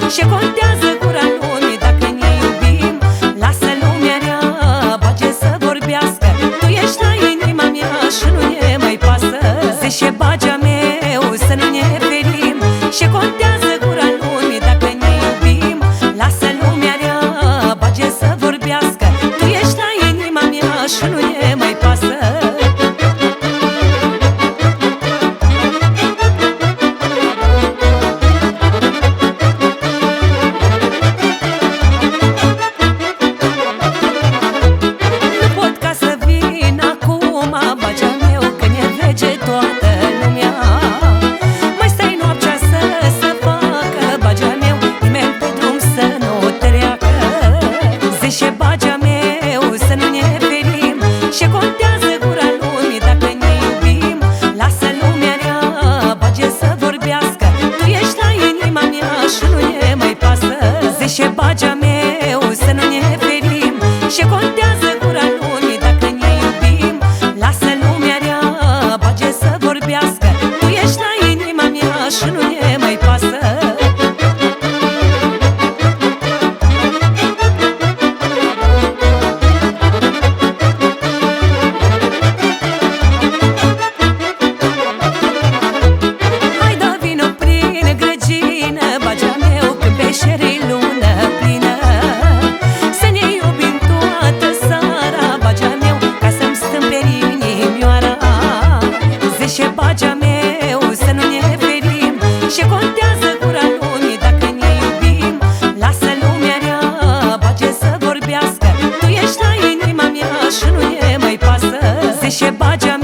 Ce contează gura lumii dacă ne iubim? Lasă lumea rea, bage să vorbească. Tu ești la inima mea și nu ne mai pasă. Zice bagea meu să nu ne ferim. Ce contează gura lumii dacă ne iubim? Lasă lumea rea, bage să vorbească. Tu ești la inima mea și nu ne mai pasă. Ce contează gura lumii dacă ne iubim? Lasă lumea rea, bage să vorbească. Tu ești la inima mea și nu ne mai pasă. Zice bagea meu să nu ne ferim. Ce contează gura lumii dacă ne iubim? Lasă lumea rea, bage să vorbească. Tu ești la inima mea și nu ne mai pasă. Bagea meu să nu ne ferim. Ce contează gura lumii dacă ne iubim? Lasă lumea rea, bage să vorbească. Tu ești la inima mea și nu ne mai pasă. Zice bagea